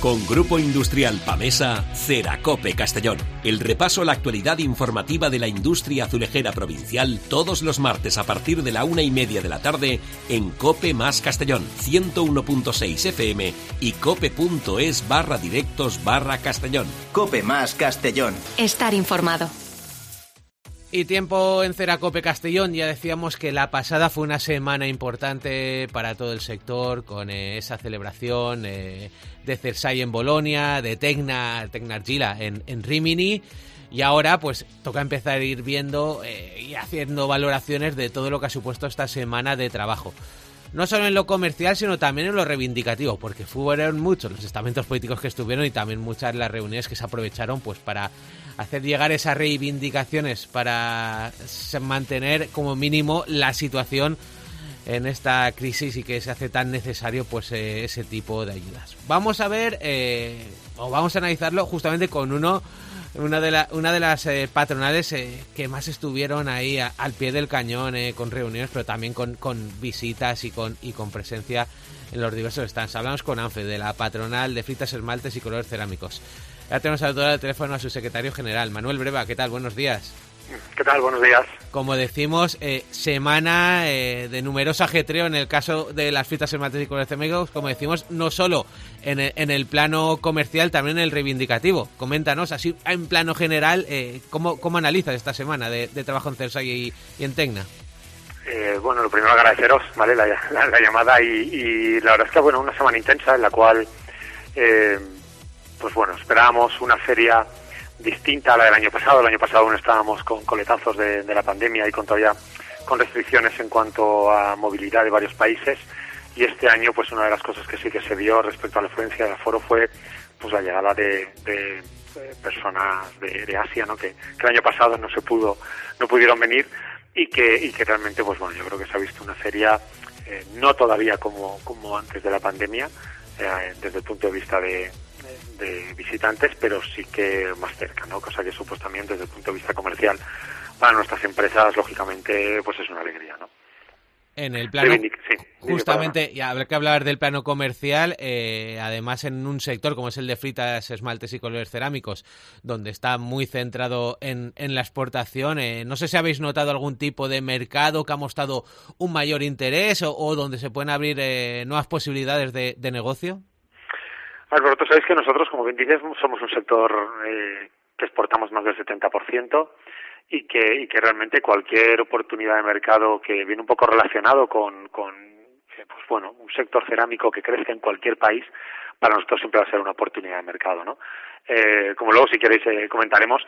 Con Grupo Industrial Pamesa, Ceracope Castellón. El repaso a la actualidad informativa de la industria azulejera provincial todos los martes a partir de la 1:30 de la tarde en Cope más Castellón, 101.6 FM y cope.es/directos/Castellón. Cope más Castellón. Estar informado. Y tiempo en Ceracope Castellón. Ya decíamos que la pasada fue una semana importante para todo el sector, con esa celebración de Cersei en Bolonia, de Tecna Argila en Rimini. Y ahora pues toca empezar a ir viendo y haciendo valoraciones de todo lo que ha supuesto esta semana de trabajo. No solo en lo comercial, sino también en lo reivindicativo, porque fueron muchos los estamentos políticos que estuvieron y también muchas las reuniones que se aprovecharon pues para hacer llegar esas reivindicaciones, para mantener como mínimo la situación en esta crisis y que se hace tan necesario pues ese tipo de ayudas. Vamos a ver, vamos a analizarlo justamente con una de las patronales que más estuvieron ahí al pie del cañón, con reuniones, pero también con visitas y con presencia en los diversos stands. Hablamos con ANFE, de la patronal de fritas, esmaltes y colores cerámicos. Ya tenemos al teléfono a su secretario general, Manuel Breva. ¿Qué tal? Buenos días. ¿Qué tal? Buenos días. Como decimos, semana de numeroso ajetreo en el caso de las fritas, esmaltes y colores cerámicos, como decimos, no solo en el plano comercial, también en el reivindicativo. Coméntanos, así en plano general, ¿cómo analizas esta semana de trabajo en Cersei y en Tecna? Bueno, lo primero agradeceros, ¿vale? La llamada y la verdad es que, bueno, una semana intensa en la cual, pues bueno, esperábamos una feria distinta a la del año pasado. El año pasado aún estábamos con coletazos de la pandemia y todavía con restricciones en cuanto a movilidad de varios países, y este año pues una de las cosas que sí que se vio respecto a la afluencia del aforo fue pues la llegada de personas de Asia, ¿no? Que el año pasado no pudieron venir y que realmente pues bueno, yo creo que se ha visto una feria no todavía como antes de la pandemia, desde el punto de vista de visitantes, pero sí que más cerca, ¿no? Cosa que supuestamente desde el punto de vista comercial para nuestras empresas, lógicamente, pues es una alegría, ¿no? En el plano, sí, justamente, y habrá que hablar del plano comercial, además en un sector como es el de fritas, esmaltes y colores cerámicos, donde está muy centrado en la exportación. No sé si habéis notado algún tipo de mercado que ha mostrado un mayor interés o donde se pueden abrir nuevas posibilidades de negocio. Vosotros sabéis que nosotros, como bien dices, somos un sector que exportamos más del 70%, y que realmente cualquier oportunidad de mercado que viene un poco relacionado con pues bueno, un sector cerámico que crezca en cualquier país, para nosotros siempre va a ser una oportunidad de mercado, ¿no? Como luego, si queréis, comentaremos,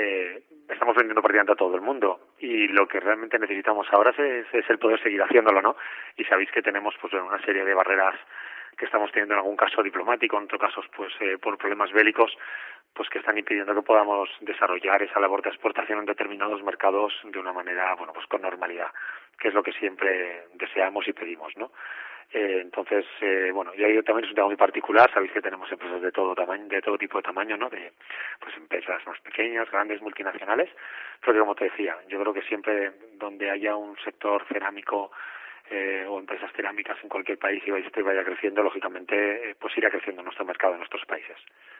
estamos vendiendo prácticamente a todo el mundo, y lo que realmente necesitamos ahora es el poder seguir haciéndolo, ¿no? Y sabéis que tenemos pues una serie de barreras que estamos teniendo en algún caso diplomático, en otros casos pues por problemas bélicos, pues que están impidiendo que podamos desarrollar esa labor de exportación en determinados mercados de una manera, bueno, pues con normalidad, que es lo que siempre deseamos y pedimos, ¿no? Entonces, bueno, y ahí también es un tema muy particular. Sabéis que tenemos empresas de todo tamaño, de todo tipo de tamaño, ¿no? De pues empresas más pequeñas, grandes, multinacionales, pero que, como te decía, yo creo que siempre donde haya un sector cerámico o empresas cerámicas en cualquier país y vaya creciendo, lógicamente pues irá creciendo nuestro mercado en nuestros países.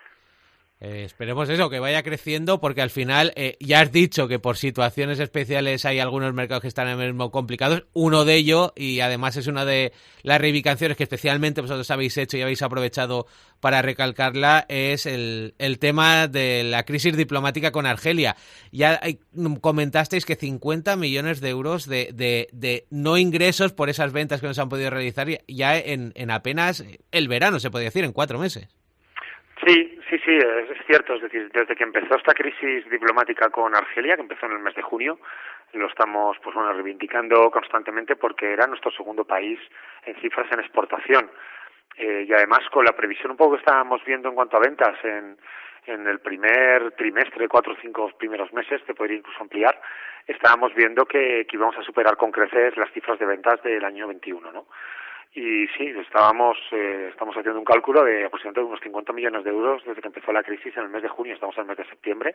Esperemos eso, que vaya creciendo, porque al final ya has dicho que por situaciones especiales hay algunos mercados que están ahora mismo complicados. Uno de ellos, y además es una de las reivindicaciones que especialmente vosotros habéis hecho y habéis aprovechado para recalcarla, es el tema de la crisis diplomática con Argelia. Ya comentasteis que 50 millones de euros de no ingresos por esas ventas que no se han podido realizar ya en apenas el verano, se podría decir, en 4 meses. Sí, es cierto. Es decir, desde que empezó esta crisis diplomática con Argelia, que empezó en el mes de junio, lo estamos pues bueno reivindicando constantemente, porque era nuestro segundo país en cifras en exportación, y además con la previsión un poco que estábamos viendo en cuanto a ventas en el primer trimestre, 4 o 5 primeros meses, te podría incluso ampliar, estábamos viendo que íbamos a superar con creces las cifras de ventas del año 21, ¿no? Y sí, estamos haciendo un cálculo de aproximadamente unos 50 millones de euros desde que empezó la crisis en el mes de junio. Estamos en el mes de septiembre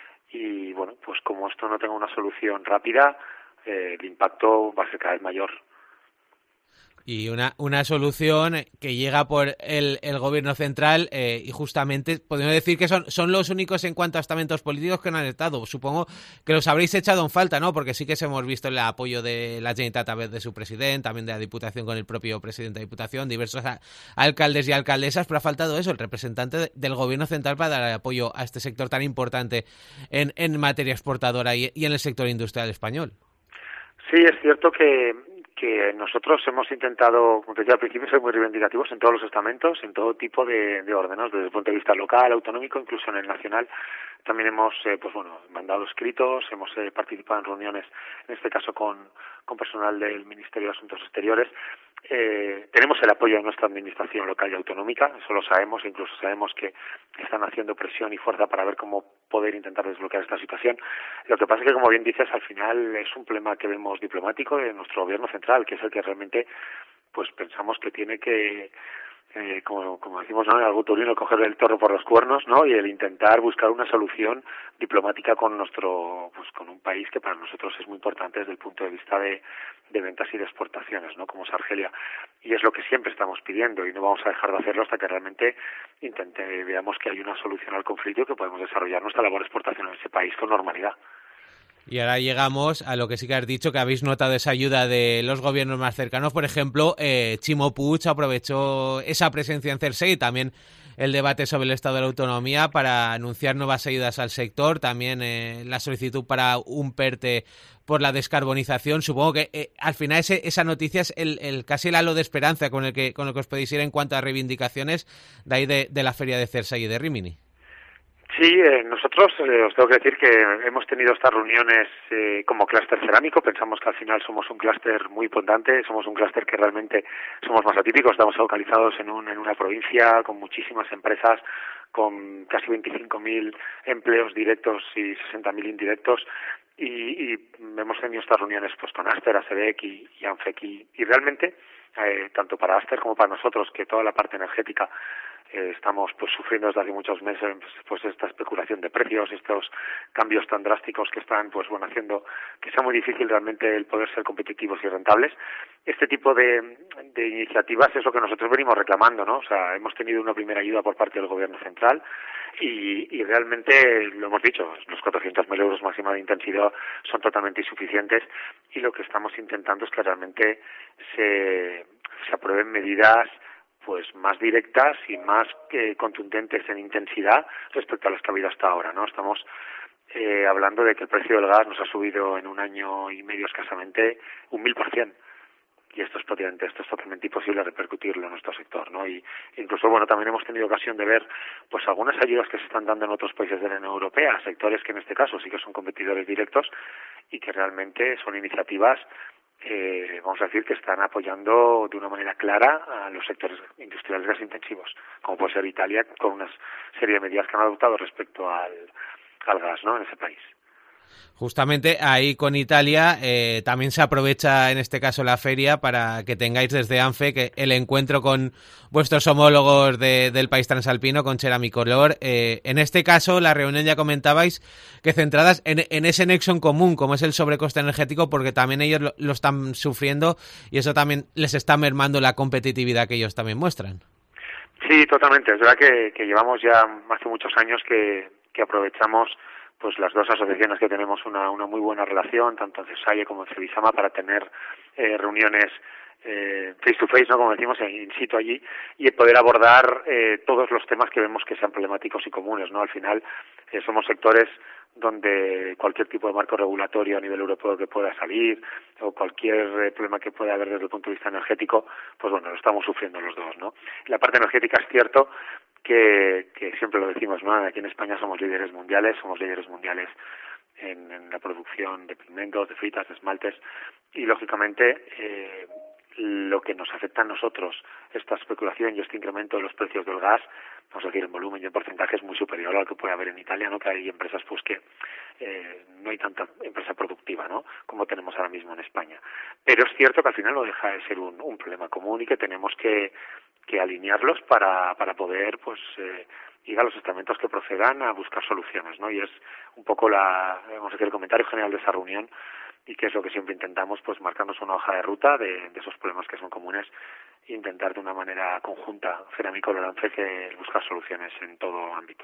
y, bueno, pues como esto no tenga una solución rápida, el impacto va a ser cada vez mayor. Y una solución que llega por el gobierno central y justamente podemos decir que son los únicos en cuanto a estamentos políticos que no han estado. Supongo que los habréis echado en falta, ¿no? Porque sí que hemos visto el apoyo de la Generalitat a través de su presidente, también de la Diputación con el propio presidente de Diputación, diversos alcaldes y alcaldesas, pero ha faltado eso, el representante del gobierno central para dar apoyo a este sector tan importante en materia exportadora y en el sector industrial español. Sí, es cierto que nosotros hemos intentado, como te decía al principio, ser muy reivindicativos en todos los estamentos, en todo tipo de órdenes, desde el punto de vista local, autonómico, incluso en el nacional. También hemos mandado escritos, hemos participado en reuniones, en este caso con personal del Ministerio de Asuntos Exteriores. Tenemos el apoyo de nuestra administración local y autonómica, eso lo sabemos, incluso sabemos que están haciendo presión y fuerza para ver cómo poder intentar desbloquear esta situación. Lo que pasa es que, como bien dices, al final es un problema que vemos diplomático de nuestro gobierno central, que es el que realmente pues pensamos que tiene que como decimos, ¿no?, en algo taurino, coger el toro por los cuernos, ¿no?, y el intentar buscar una solución diplomática con con un país que para nosotros es muy importante desde el punto de vista de ventas y de exportaciones, ¿no?, como es Argelia. Y es lo que siempre estamos pidiendo y no vamos a dejar de hacerlo hasta que realmente veamos que hay una solución al conflicto y que podemos desarrollar nuestra labor de exportación en ese país con normalidad. Y ahora llegamos a lo que sí que has dicho, que habéis notado esa ayuda de los gobiernos más cercanos. Por ejemplo, Chimo Puig aprovechó esa presencia en CERSE y también el debate sobre el estado de la autonomía para anunciar nuevas ayudas al sector. También la solicitud para un PERTE por la descarbonización. Supongo que al final esa noticia es casi el halo de esperanza con el que os podéis ir en cuanto a reivindicaciones de ahí de la feria de CERSE y de Rímini. Sí, nosotros os tengo que decir que hemos tenido estas reuniones como clúster cerámico. Pensamos que al final somos un clúster muy importante, somos un clúster que realmente somos más atípicos. Estamos localizados en una provincia con muchísimas empresas, con casi 25.000 empleos directos y 60.000 indirectos. Y hemos tenido estas reuniones pues con Aster, ASEDEC y ANFEC y realmente tanto para Aster como para nosotros, que toda la parte energética estamos pues sufriendo desde hace muchos meses pues esta especulación de precios, estos cambios tan drásticos que están haciendo que sea muy difícil realmente el poder ser competitivos y rentables. Este tipo de iniciativas es lo que nosotros venimos reclamando, ¿no? O sea, hemos tenido una primera ayuda por parte del gobierno central y realmente lo hemos dicho, los 400.000 euros máxima de intensidad son totalmente insuficientes y lo que estamos intentando es que realmente se aprueben medidas pues más directas y más contundentes en intensidad respecto a las que ha habido hasta ahora, ¿no? Estamos hablando de que el precio del gas nos ha subido en 1 año y medio escasamente un 1000%. Y esto es totalmente imposible repercutirlo en nuestro sector, ¿no? Y incluso, también hemos tenido ocasión de ver pues algunas ayudas que se están dando en otros países de la Unión Europea, sectores que en este caso sí que son competidores directos y que realmente son iniciativas vamos a decir que están apoyando de una manera clara a los sectores industriales gas intensivos, como puede ser Italia, con una serie de medidas que han adoptado respecto al gas, ¿no?, en ese país. Justamente ahí con Italia también se aprovecha en este caso la feria para que tengáis desde ANFEC el encuentro con vuestros homólogos del país transalpino, con Ceramicolor. En este caso la reunión ya comentabais que centradas en ese nexo en común, como es el sobrecoste energético, porque también ellos lo están sufriendo y eso también les está mermando la competitividad que ellos también muestran. Sí, totalmente. Es verdad que llevamos ya hace muchos años que aprovechamos pues las dos asociaciones que tenemos una muy buena relación, tanto en CESAIE como en Cebisama, para tener reuniones face to face, ¿no?, como decimos, in situ allí, y poder abordar todos los temas que vemos que sean problemáticos y comunes, ¿no? Al final somos sectores donde cualquier tipo de marco regulatorio a nivel europeo que pueda salir o cualquier problema que pueda haber desde el punto de vista energético, pues lo estamos sufriendo los dos, ¿no? La parte energética es cierto que siempre lo decimos, ¿no? Aquí en España somos líderes mundiales en la producción de pigmentos, de fritas, de esmaltes y lógicamente lo que nos afecta a nosotros, esta especulación y este incremento de los precios del gas, vamos a decir, en volumen y en porcentaje es muy superior al que puede haber en Italia, ¿no? Que hay empresas pues que no hay tanta empresa productiva, ¿no?, como tenemos ahora mismo en España. Pero es cierto que al final no deja de ser un problema común y que tenemos que alinearlos para poder pues ir a los estamentos que procedan a buscar soluciones, ¿no? Y es un poco vamos a decir, el comentario general de esa reunión y que es lo que siempre intentamos, pues marcarnos una hoja de ruta de esos problemas que son comunes e intentar de una manera conjunta, Cerámica Olense, que buscar soluciones en todo ámbito.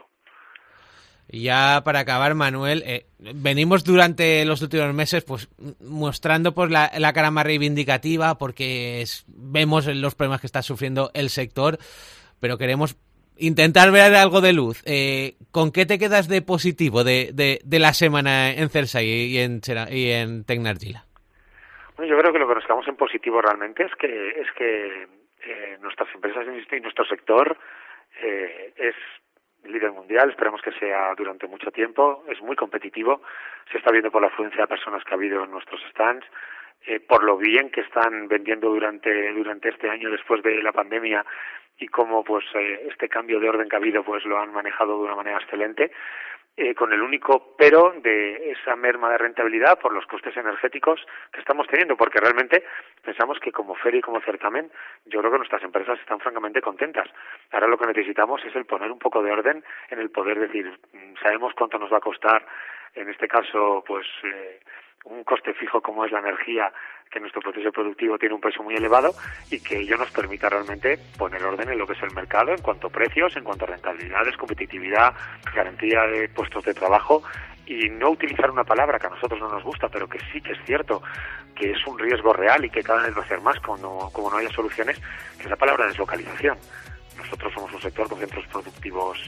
Y ya para acabar, Manuel, venimos durante los últimos meses pues mostrando pues la cara más reivindicativa porque vemos los problemas que está sufriendo el sector, pero queremos intentar ver algo de luz. ¿Con qué te quedas de positivo de la semana en Cersei y en Tecnargila? Bueno, yo creo que lo que nos quedamos en positivo realmente es que nuestras empresas y nuestro sector es líder mundial, esperemos que sea durante mucho tiempo, es muy competitivo, se está viendo por la afluencia de personas que ha habido en nuestros stands, por lo bien que están vendiendo durante este año después de la pandemia y cómo pues este cambio de orden que ha habido pues lo han manejado de una manera excelente, con el único pero de esa merma de rentabilidad por los costes energéticos que estamos teniendo, porque realmente pensamos que como feria y como certamen, yo creo que nuestras empresas están francamente contentas. Ahora lo que necesitamos es el poner un poco de orden en el poder decir, sabemos cuánto nos va a costar, en este caso, pues un coste fijo como es la energía, que nuestro proceso productivo tiene un peso muy elevado y que ello nos permita realmente poner orden en lo que es el mercado en cuanto a precios, en cuanto a rentabilidades, competitividad, garantía de puestos de trabajo y no utilizar una palabra que a nosotros no nos gusta, pero que sí que es cierto que es un riesgo real y que cada vez va a ser más como no haya soluciones, que es la palabra deslocalización. Nosotros somos un sector con centros productivos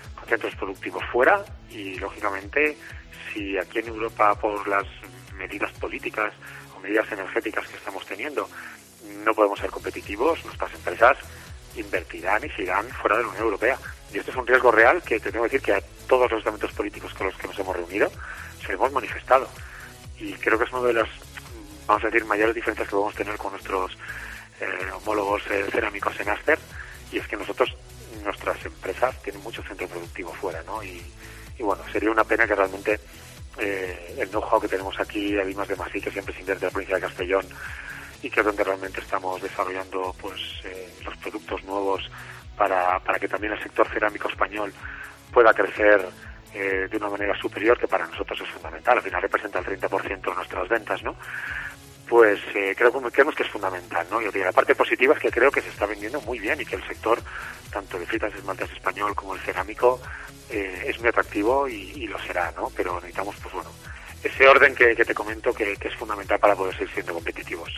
fuera y lógicamente si aquí en Europa por las medidas políticas o medidas energéticas que estamos teniendo no podemos ser competitivos, nuestras empresas invertirán y se irán fuera de la Unión Europea. Y esto es un riesgo real que te tengo que decir que a todos los estamentos políticos con los que nos hemos reunido se hemos manifestado. Y creo que es una de las, vamos a decir, mayores diferencias que podemos tener con nuestros homólogos cerámicos en Aster, y es que nuestras empresas tienen mucho centro productivo fuera, ¿no? Y bueno, sería una pena que realmente el know-how que tenemos aquí, además de Masí, que siempre se invierte en la provincia de Castellón y que es donde realmente estamos desarrollando pues los productos nuevos para que también el sector cerámico español pueda crecer de una manera superior, que para nosotros es fundamental, al final representa el 30% de nuestras ventas, ¿no? Pues creemos que es fundamental, ¿no? Y la parte positiva es que creo que se está vendiendo muy bien y que el sector, tanto de fritas y esmaltes español como el cerámico, es muy atractivo y lo será, ¿no? Pero necesitamos, pues bueno, ese orden que te comento que es fundamental para poder seguir siendo competitivos.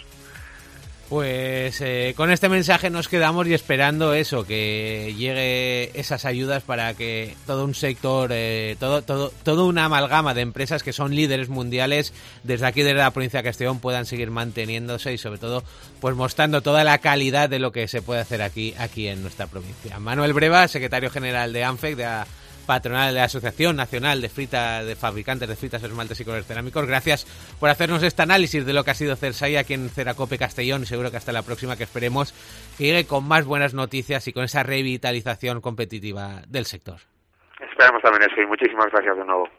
Pues con este mensaje nos quedamos y esperando eso, que llegue esas ayudas para que todo un sector, todo una amalgama de empresas que son líderes mundiales desde aquí, desde la provincia de Castellón, puedan seguir manteniéndose y sobre todo pues mostrando toda la calidad de lo que se puede hacer aquí en nuestra provincia. Manuel Breva, secretario general de ANFEC, de la patronal de la Asociación Nacional de Fabricantes de Fritas, Esmaltes y Colores Cerámicos. Gracias por hacernos este análisis de lo que ha sido Cersei aquí en Ceracope Castellón. Seguro que hasta la próxima, que esperemos que llegue con más buenas noticias y con esa revitalización competitiva del sector. Esperamos también eso y muchísimas gracias de nuevo.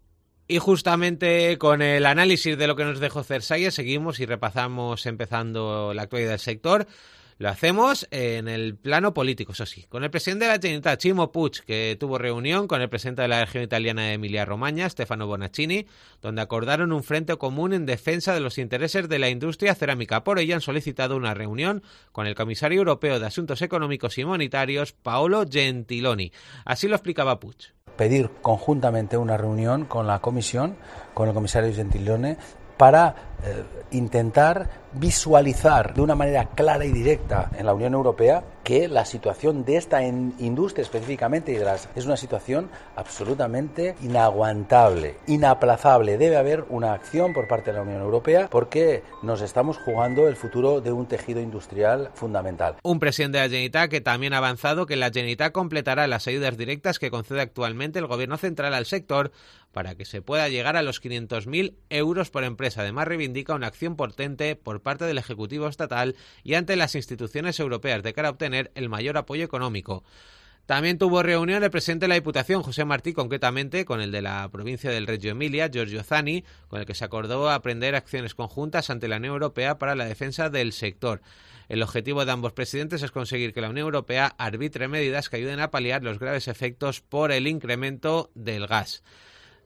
Y justamente con el análisis de lo que nos dejó Cersei seguimos y repasamos empezando la actualidad del sector. Lo hacemos en el plano político, eso sí, con el presidente de la Generalitat, Chimo Puig, que tuvo reunión con el presidente de la región italiana de Emilia-Romagna, Stefano Bonaccini, donde acordaron un frente común en defensa de los intereses de la industria cerámica. Por ello han solicitado una reunión con el comisario europeo de Asuntos Económicos y Monetarios, Paolo Gentiloni. Así lo explicaba Puig. Pedir conjuntamente una reunión con la Comisión, con el comisario Gentiloni, para intentar visualizar de una manera clara y directa en la Unión Europea que la situación de esta industria específicamente es una situación absolutamente inaguantable, inaplazable. Debe haber una acción por parte de la Unión Europea porque nos estamos jugando el futuro de un tejido industrial fundamental. Un presidente de la Generalitat que también ha avanzado que la Generalitat completará las ayudas directas que concede actualmente el Gobierno central al sector para que se pueda llegar a los 500.000 euros por empresa. Además, reivindica una acción potente por parte del Ejecutivo estatal y ante las instituciones europeas de cara a obtener el mayor apoyo económico. También tuvo reunión el presidente de la Diputación, José Martí, concretamente con el de la provincia del Reggio Emilia, Giorgio Zani, con el que se acordó aprender acciones conjuntas ante la Unión Europea para la defensa del sector. El objetivo de ambos presidentes es conseguir que la Unión Europea arbitre medidas que ayuden a paliar los graves efectos por el incremento del gas.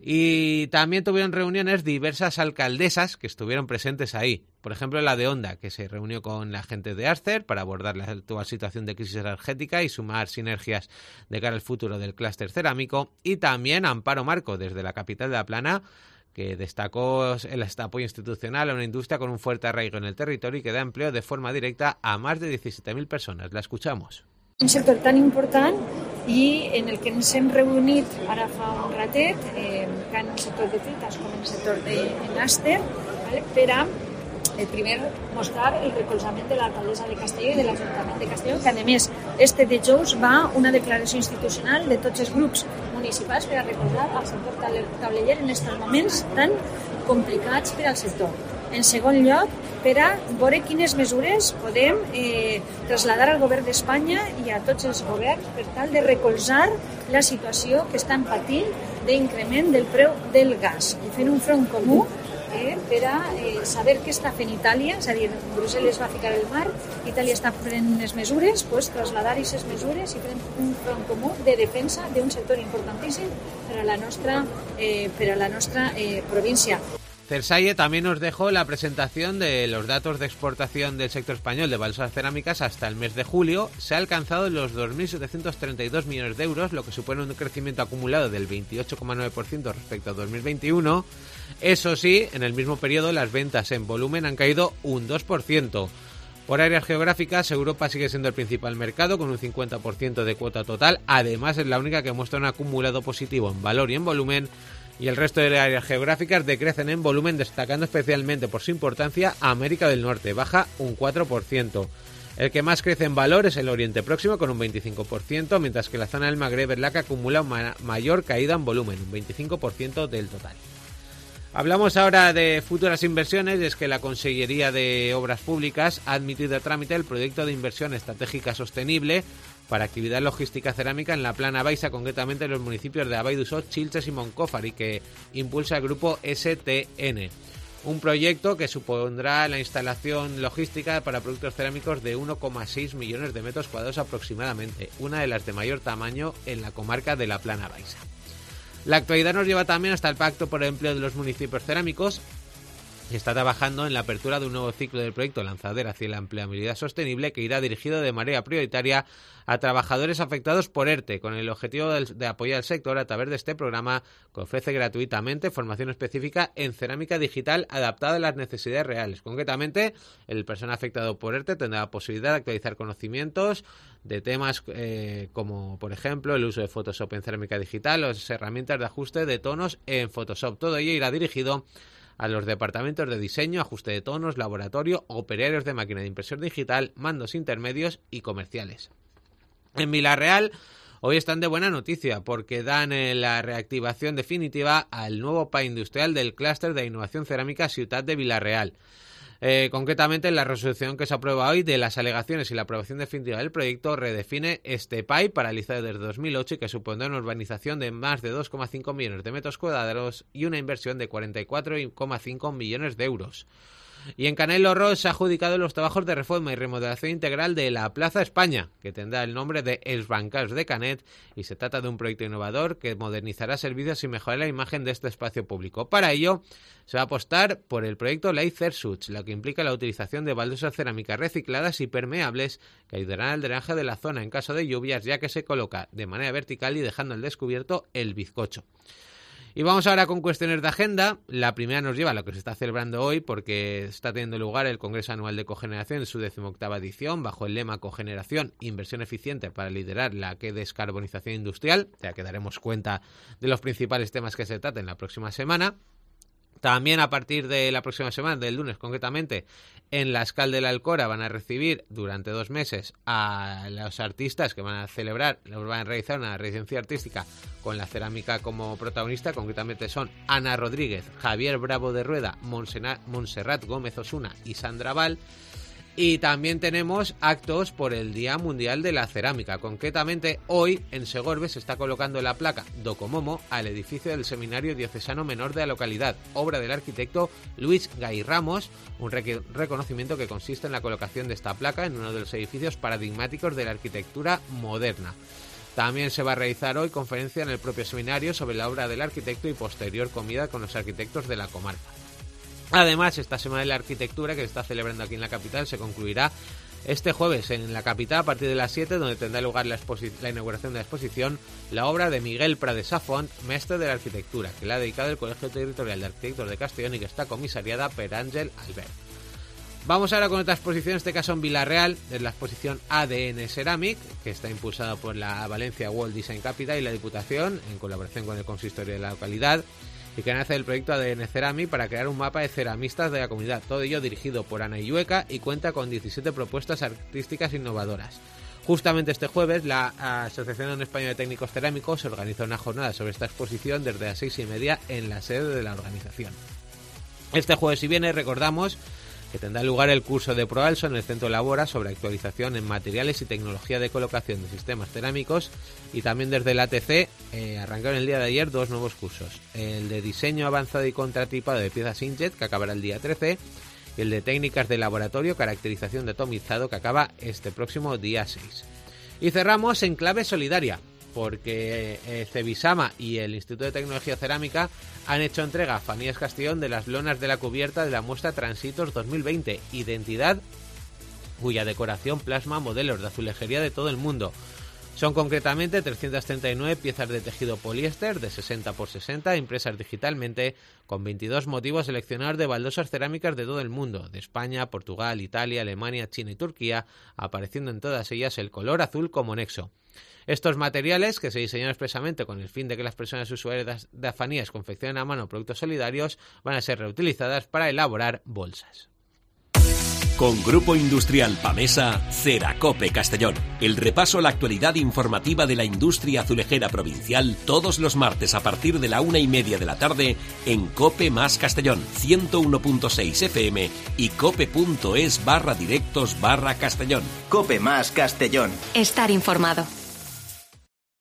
Y también tuvieron reuniones diversas alcaldesas que estuvieron presentes ahí. Por ejemplo, la de Onda, que se reunió con la gente de Arcer para abordar la actual situación de crisis energética y sumar sinergias de cara al futuro del clúster cerámico. Y también Amparo Marco, desde la capital de La Plana, que destacó el apoyo institucional a una industria con un fuerte arraigo en el territorio y que da empleo de forma directa a más de 17.000 personas. La escuchamos. Un sector tan important i en el que ens hem reunit ara fa un ratet, tant en el sector de Tritas com en el sector de Nàster, per a primer mostrar el recolzament de l'alcaldessa de Castelló i de l'Ajuntament de Castelló, que a més este dijous va una declaració institucional de tots els grups municipals per a recolzar el sector tableller en aquests moments tan complicats per al sector. En segon lloc, per a veure quines mesures podem traslladar al govern d'Espanya i a tots els governs per tal de recolzar la situació que estan patint d'increment del preu del gas i fent un front comú per a saber què està fent Itàlia, és a dir, Brussel·les va ficar el mar, Itàlia està prenent unes mesures, pues traslladar aquestes mesures i fer un front comú de defensa d'un sector importantíssim per a la nostra província. Cersalle también nos dejó la presentación de los datos de exportación del sector español de baldosas cerámicas hasta el mes de julio. Se ha alcanzado los 2.732 millones de euros, lo que supone un crecimiento acumulado del 28,9% respecto a 2021. Eso sí, en el mismo periodo las ventas en volumen han caído un 2%. Por áreas geográficas, Europa sigue siendo el principal mercado con un 50% de cuota total. Además, es la única que muestra un acumulado positivo en valor y en volumen. Y el resto de áreas geográficas decrecen en volumen, destacando especialmente por su importancia a América del Norte, baja un 4%. El que más crece en valor es el Oriente Próximo, con un 25%, mientras que la zona del Magreb es la que acumula una mayor caída en volumen, un 25% del total. Hablamos ahora de futuras inversiones, y es que la Consellería de Obras Públicas ha admitido a trámite el proyecto de inversión estratégica sostenible para actividad logística cerámica en la Plana Baixa, concretamente en los municipios de Abay d'Usó, Chilches y Moncófar, y que impulsa el grupo STN. Un proyecto que supondrá la instalación logística para productos cerámicos de 1,6 millones de metros cuadrados aproximadamente, una de las de mayor tamaño en la comarca de la Plana Baixa. La actualidad nos lleva también hasta el Pacto por el Empleo de los Municipios Cerámicos, que está trabajando en la apertura de un nuevo ciclo del proyecto Lanzadera hacia la empleabilidad sostenible, que irá dirigido de manera prioritaria a trabajadores afectados por ERTE, con el objetivo de apoyar al sector a través de este programa que ofrece gratuitamente formación específica en cerámica digital adaptada a las necesidades reales. Concretamente, el personal afectado por ERTE tendrá la posibilidad de actualizar conocimientos de temas como, por ejemplo, el uso de Photoshop en cerámica digital o las herramientas de ajuste de tonos en Photoshop. Todo ello irá dirigido a los departamentos de diseño, ajuste de tonos, laboratorio, operarios de máquina de impresión digital, mandos intermedios y comerciales. En Vila-real hoy están de buena noticia porque dan la reactivación definitiva al nuevo PAI industrial del clúster de innovación cerámica Ciutat de Vila-real. Concretamente, la resolución que se aprueba hoy de las alegaciones y la aprobación definitiva del proyecto redefine este PAI paralizado desde 2008 y que supondrá una urbanización de más de 2,5 millones de metros cuadrados y una inversión de 44,5 millones de euros. Y en Canelo Ros se ha adjudicado los trabajos de reforma y remodelación integral de la Plaza España, que tendrá el nombre de Els Bancals de Canet, y se trata de un proyecto innovador que modernizará servicios y mejorará la imagen de este espacio público. Para ello, se va a apostar por el proyecto Light Cersuch, lo que implica la utilización de baldosas cerámicas recicladas y permeables que ayudarán al drenaje de la zona en caso de lluvias, ya que se coloca de manera vertical y dejando al descubierto el bizcocho. Y vamos ahora con cuestiones de agenda. La primera nos lleva a lo que se está celebrando hoy porque está teniendo lugar el Congreso Anual de Cogeneración en su 18ª edición bajo el lema Cogeneración, Inversión Eficiente para liderar la descarbonización industrial, ya que daremos cuenta de los principales temas que se traten la próxima semana. También a partir de la próxima semana, del lunes concretamente, en la Escal de la Alcora van a recibir durante 2 meses a los artistas que van a realizar una residencia artística con la cerámica como protagonista. Concretamente son Ana Rodríguez, Javier Bravo de Rueda, Montserrat Gómez Osuna y Sandra Val. Y también tenemos actos por el Día Mundial de la Cerámica. Concretamente, hoy en Segorbe se está colocando la placa Docomomo al edificio del Seminario Diocesano Menor de la localidad, obra del arquitecto Luis Gay Ramos, un reconocimiento que consiste en la colocación de esta placa en uno de los edificios paradigmáticos de la arquitectura moderna. También se va a realizar hoy conferencia en el propio seminario sobre la obra del arquitecto y posterior comida con los arquitectos de la comarca. Además, esta Semana de la Arquitectura que se está celebrando aquí en la capital se concluirá este jueves en la capital a partir de las 7, donde tendrá lugar la inauguración de la exposición La obra de Miguel Prades Safont, mestre de la arquitectura, que le ha dedicado el Colegio Territorial de Arquitectos de Castellón y que está comisariada por Ángel Albert. Vamos ahora con otra exposición, en este caso en Villarreal, es la exposición ADN Ceramic, que está impulsada por la Valencia World Design Capital y la Diputación, en colaboración con el consistorio de la localidad, y que nace del proyecto ADN Ceramic para crear un mapa de ceramistas de la comunidad, todo ello dirigido por Ana Illueca y cuenta con 17 propuestas artísticas innovadoras. Justamente este jueves la Asociación Española de Técnicos Cerámicos organiza una jornada sobre esta exposición desde las 6:30 en la sede de la organización. Este jueves y viernes recordamos que tendrá lugar el curso de ProAlso en el Centro Labora sobre actualización en materiales y tecnología de colocación de sistemas cerámicos, y también desde el ATC arrancaron el día de ayer 2 nuevos cursos, el de diseño avanzado y contratipado de piezas inkjet, que acabará el día 13, y el de técnicas de laboratorio, caracterización de atomizado, que acaba este próximo día 6. Y cerramos en clave solidaria, porque Cebisama y el Instituto de Tecnología Cerámica han hecho entrega a Fanías Castellón de las lonas de la cubierta de la muestra Transitos 2020, identidad cuya decoración plasma modelos de azulejería de todo el mundo. Son concretamente 339 piezas de tejido poliéster de 60 x 60 impresas digitalmente, con 22 motivos seleccionados de baldosas cerámicas de todo el mundo, de España, Portugal, Italia, Alemania, China y Turquía, apareciendo en todas ellas el color azul como nexo. Estos materiales, que se diseñaron expresamente con el fin de que las personas usuarias de Fanías confeccionen a mano productos solidarios, van a ser reutilizadas para elaborar bolsas. Con Grupo Industrial Pamesa, Ceracope Castellón. El repaso a la actualidad informativa de la industria azulejera provincial todos los martes a partir de la 1:30 de la tarde en Cope Más Castellón, 101.6 FM y cope.es/directos/Castellón. Cope Más Castellón. Estar informado.